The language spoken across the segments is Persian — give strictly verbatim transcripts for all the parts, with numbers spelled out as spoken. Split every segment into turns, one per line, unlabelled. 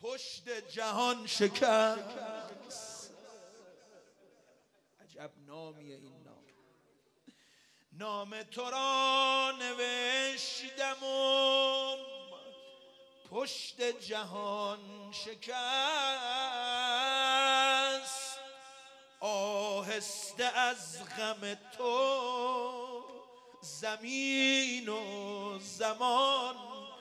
پشت جهان شکست. عجب نامیه این نام. نام تو را نوشتم و پشت جهان شکست. آهسته از غم تو زمین و زمان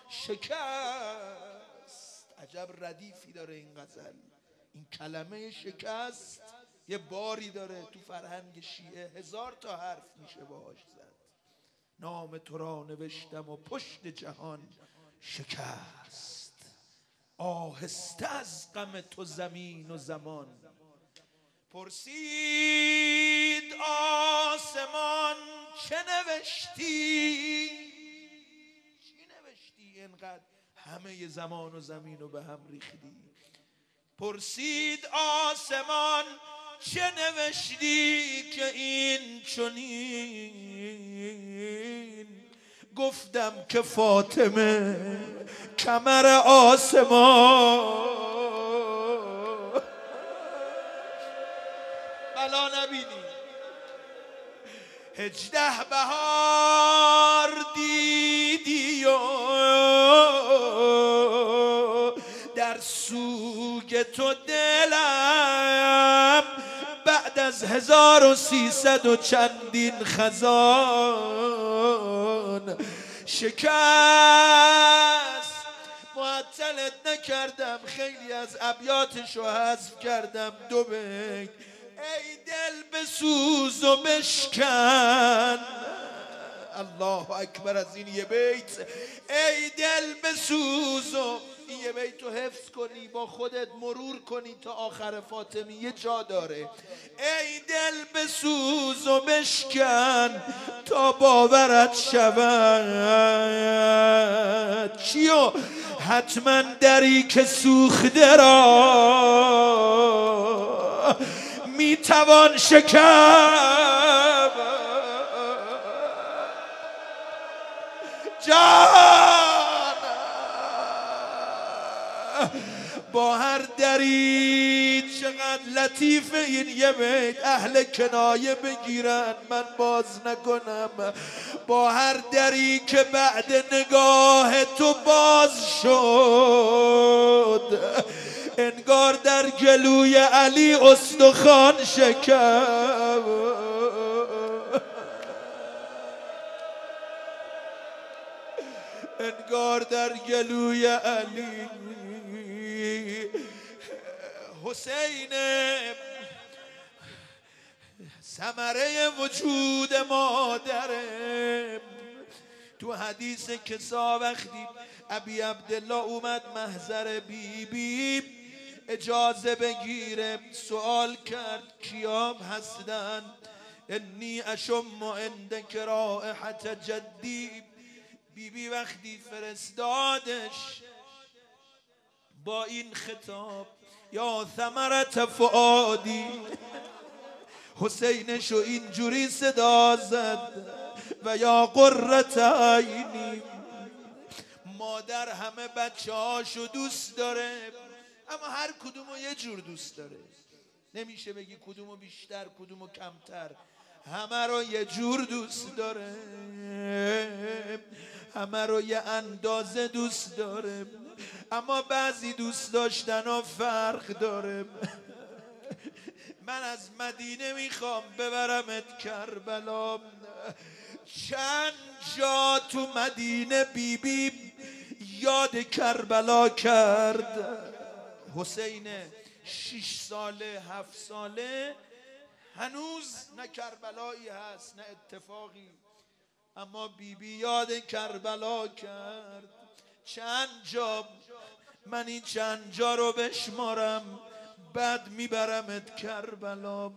شکست. عجب ردیفی داره این غزل. این کلمه شکست یه باری داره تو فرهنگ شیعه، هزار تا حرف میشه باهاش زد. نام تو را نوشتم و پشت جهان شکست. آهسته از غم تو زمین و زمان. پرسید آسمان چه نوشتی؟ چی نوشتی اینقدر همه زمان و زمین رو به هم ریختی؟ پرسید آسمان چه نوشتی که این چنین؟ گفتم که فاطمه کمر آسمان. بلا نبینی هجده بهار دیدی و در سوگ تو دلم بعد از هزار و سیصد و چندین خزان شکست. معطلت نکردم، خیلی از ابیاتشو حذف کردم. دو بیت ای دل بسوز و بشکن. الله اکبر از این یه بیت. ای دل بسوز و این یه بیت رو حفظ کنی، با خودت مرور کنی تا آخر فاطمی، یه جا داره. ای دل بسوز و بشکن تا باورت شود. چیو؟ حتما دری که سوخته را میتوان شکم. جان با هر دری چقدر لطیفه این یه بیت. اهل کنایه بگیرن من باز نکنم. با هر دری که بعد نگاه تو باز شد انگار در گلوی علی استخوان شکم. انگار در گلوی علی. حسین ثمره وجود مادره. تو حدیث کسا وقتی ابی عبدالله اومد محضر بی بی اجازه بگیره، سوال کرد کیام هستن؟ انی اشم عندک رائحة جدی. بی بی وقتی فرستادش با این خطاب یا ثمرت فؤادی، حسینشو اینجوری صدا زد و یا قرة عینی. مادر همه بچه هاشو دوست داره اما هر کدومو یه جور دوست داره. نمیشه بگی کدومو بیشتر کدومو کمتر، همه رو یه جور دوست داره، همه رو یه اندازه دوست داره. اما بعضی دوست داشتن ها فرق داره. من از مدینه میخوام ببرمت کربلا. چند جا تو مدینه بی بی یاد کربلا کرد. حسین شش ساله هفت ساله هنوز نه کربلایی هست نه اتفاقی، اما بی بی یاد کربلا کرد. چند جا؟ من این چند جا رو بشمارم بعد میبرمت کربلا.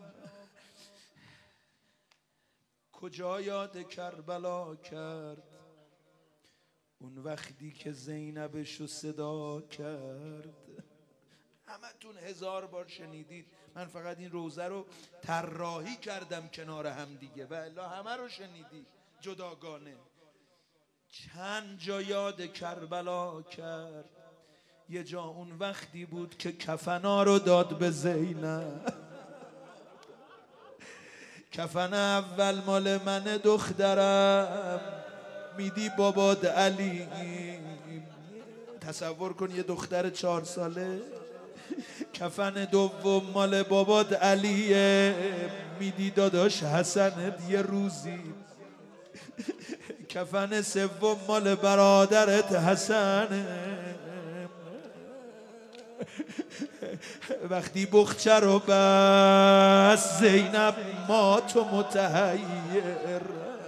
کجا یاد کربلا کرد؟ اون وقتی که زینبشو صدا کرد. همتون هزار بار شنیدید، من فقط این روزه رو طراحی کردم کنار هم دیگه و الا همه رو شنیدید جداگانه. چند جا یاد کربلا کرد. یه جا اون وقتی بود که کفنا رو داد به زینب. کفن اول مال من دخترم، میدی باباد علی. تصور کن یه دختر چهار ساله. کفن دوم مال باباد علیه، میدی داداش حسن یه روزی. کفن سوم مال برادرت حسن. وقتی بخچه رو بس زینب مات و متحیر.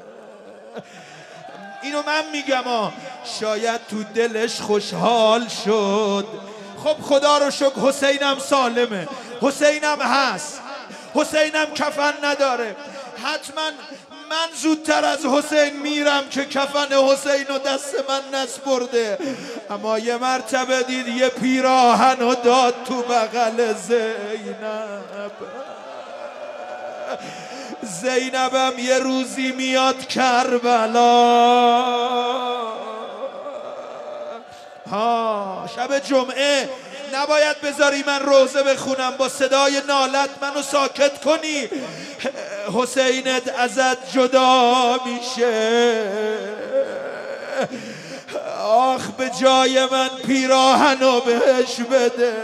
اینو من میگم ها، شاید تو دلش خوشحال شد. خب خدا رو شکر حسینم سالمه، حسینم هست، حسینم کفن نداره. حتما من زودتر از حسین میرم که کفن حسین رو دست من نسپرده. اما یه مرتبه دید یه پیراهن رو داد تو بغل زینب. زینبم یه روزی میاد کربلا. ها شب جمعه نباید بذاری من روزه بخونم، با صدای نالت منو ساکت کنی. حسینت ازت جدا میشه. آخ به جای من پیراهنو بهش بده،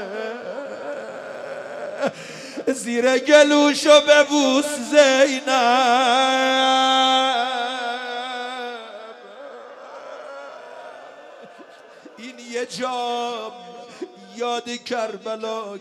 زیر گلوشو ببوس زینب. این یه جام یاد کربلا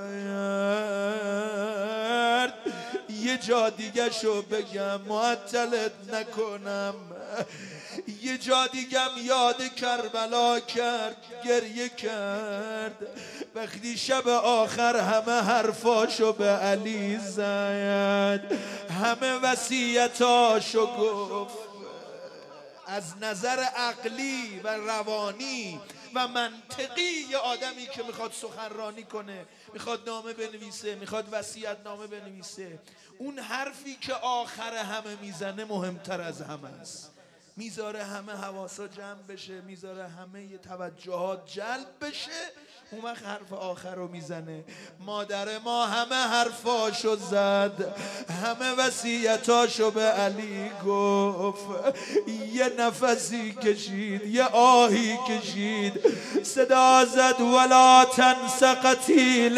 کرد، یه جا دیگه شو بگم معطلت نکنم. یه جا دیگم یاد کربلا کرد، گریه کرد وقتی شب آخر همه حرفاشو به علی زد، همه وصیتاشو گفت. از نظر عقلی و روانی و منطقی یه آدمی که میخواد سخنرانی کنه، میخواد نامه بنویسه، میخواد وصیت نامه بنویسه، اون حرفی که آخر همه میزنه مهمتر از همه است. میذاره همه حواسا جمع بشه، میذاره همه ی توجهات جلب بشه، اون وقت حرف آخر رو میزنه. مادر ما همه حرفاشو زد، همه وصیتاشو به علی گفت. یه نفسی کشید، یه آهی کشید، صدا زد ولا تنس قتیل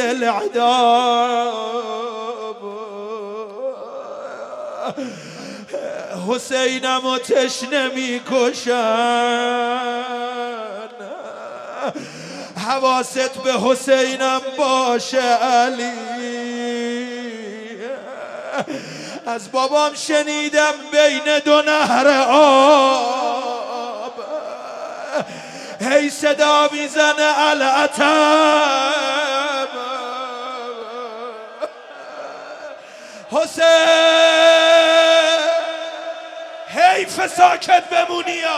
العداب. حسینم و تشنه میکشن، حواست به حسینم باشه علی. از بابام شنیدم بین دو نهر آب هی صدا میزنه العتب. حسین حیف ساکت بمونی یا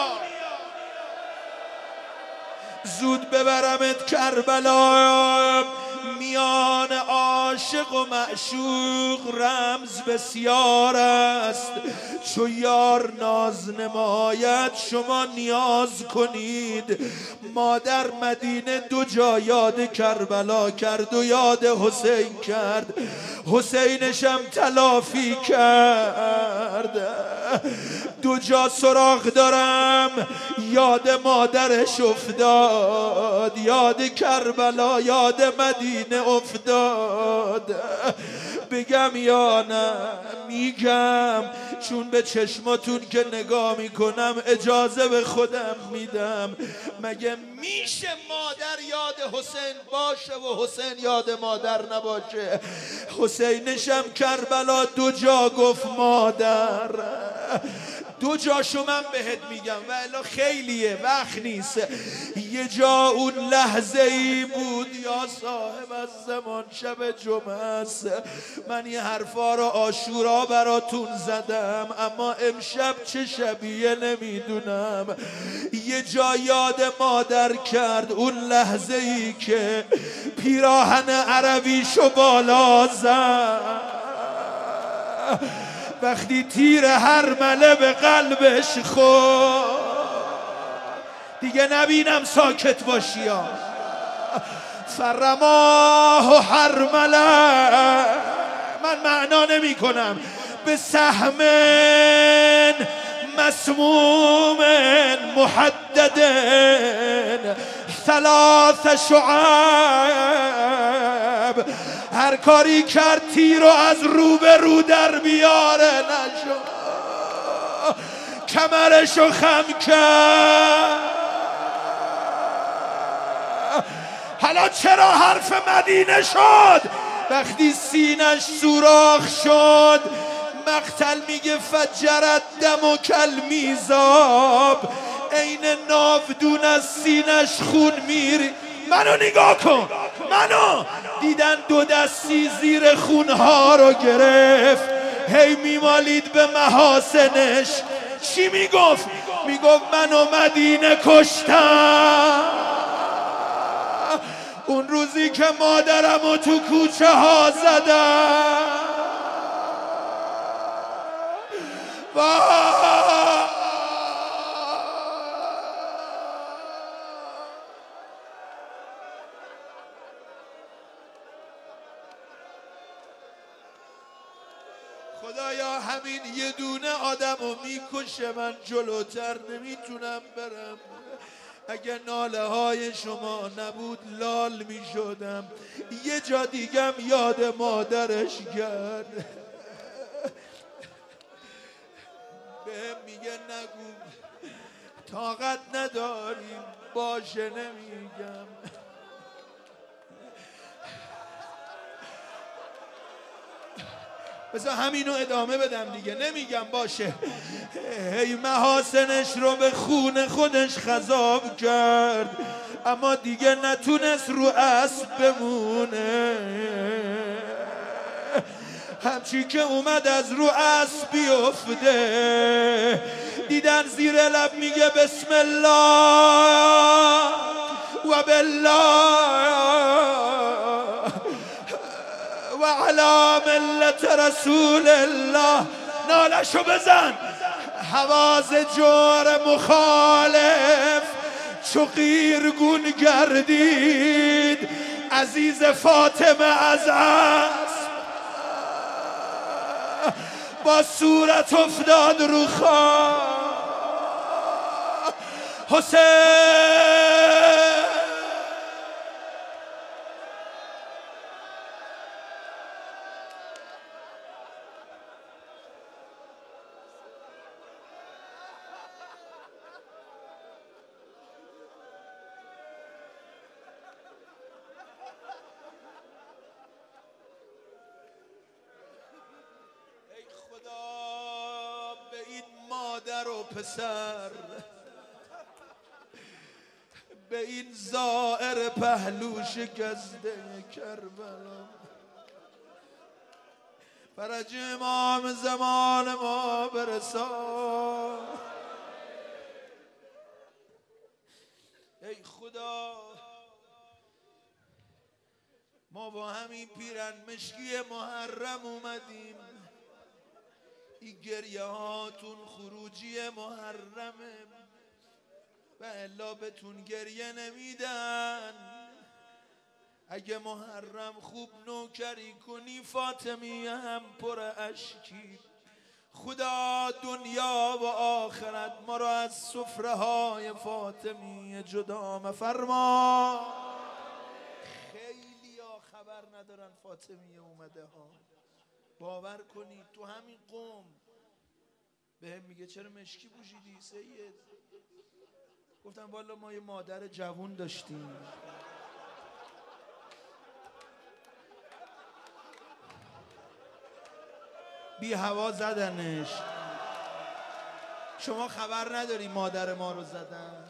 زود ببرمت کربلا. میان عاشق و معشوق رمز بسیار است، چو یار ناز نماید شما نیاز کنید. مادر مدینه دو جا یاد کربلا کرد و یاد حسین کرد، حسینشم تلافی کرد. دو جا سراغ دارم، یاد مادرش افتاد، یاد کربلا یاد مدینه افتاد. بگم یا نه؟ میگم، چون به چشماتون که نگاه میکنم اجازه به خودم میدم. مگه میشه مادر یاد حسین باشه و حسین یاد مادر نباشه؟ حسینشم کربلا دو جا گفت مادر. دو جاشو من بهت میگم و الا خیلیه وقت نیست. یه جا اون لحظه ای بود یا صاحب از زمان شب جمعه است. من این حرفا رو عاشورا براتون زدم، اما امشب چه شبیه نمیدونم. یه جا یاد مادر کرد اون لحظه ای که پیراهن عربیشو بالا زد، وقتی تیر هر مله به قلبش خورد. دیگه نبینم ساکت باشی ها. فرماه حرمله، من معنا نمی کنم، به سهم مسموم محدد ثلاث شعب. هر کاری کرد تیر رو از رو به رو در بیاره نشد، کمرشو خم کرد. حالا چرا حرف مدینه شد؟ وقتی سینش سوراخ شد، مقتل میگه فجرت دم و کل میزاب، عین ناودون از سینش خون میری. منو نگاه کن، منو دیدن دو دستی زیر خونها رو گرفت، هی میمالید به محاسنش. چی میگفت؟ میگفت منو مدینه کشتم، اون روزی که مادرمو تو کوچه ها زدم. خدایا همین یه دونه آدمو میکشه، من جلوتر نمیتونم برم. اگه ناله های شما نبود لال میشدم. یه جا دیگم یاد مادرش کرد، بهم میگه نگو، طاقت نداریم، باشه نمیگم. بذار همینو ادامه بدم دیگه، نمیگم باشه. هی محاسنش رو به خون خودش خضاب کرد، اما دیگه نتونست رو اسب بمونه. همچی که اومد از رو اسب بیفته، دیدن زیر لب میگه بسم الله و بالله و علی ملت رسول الله. نالشو بزن. حواز جور مخالف چو قیرگون گردید، عزیز فاطمه از اسب با صورت افتاد رو خاک. حسین به این مادر و پسر، به این زائر پهلو شکسته کربلا، فرج امام زمان ما برسان. ای خدا، ما با همین پیرن مشکی محرم اومدیم، این گریه هاتون خروجی محرمه، و الا بهتون گریه نمیدن. اگه محرم خوب نوکری کنی، فاطمیه هم پر اشکی. خدا دنیا و آخرت ما را از سفره های فاطمیه جدا مفرما. خیلی ها خبر ندارن فاطمیه اومده ها، باور کنید. تو همین قوم به هم میگه چرا مشکی پوشیدی سید؟ گفتم والا ما یه مادر جوون داشتیم، بی هوا زدنش. شما خبر نداری مادر ما رو زدن؟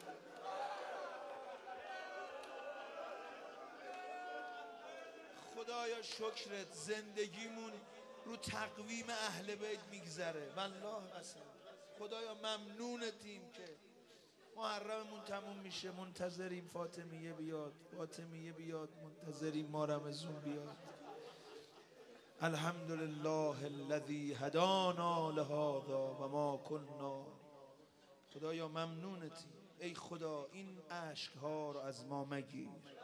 خدایا شکرت، زندگیمون رو تقویم اهل بیت میگذره، والله قسم. خدایا ممنونتیم که محرممون تموم میشه، منتظریم فاطمیه بیاد، فاطمیه بیاد، منتظریم ما رمضون بیاد. الحمدلله الذی هدانا لهذا و ما کنا. خدایا ممنونتیم. ای خدا این اشک ها رو از ما مگیر.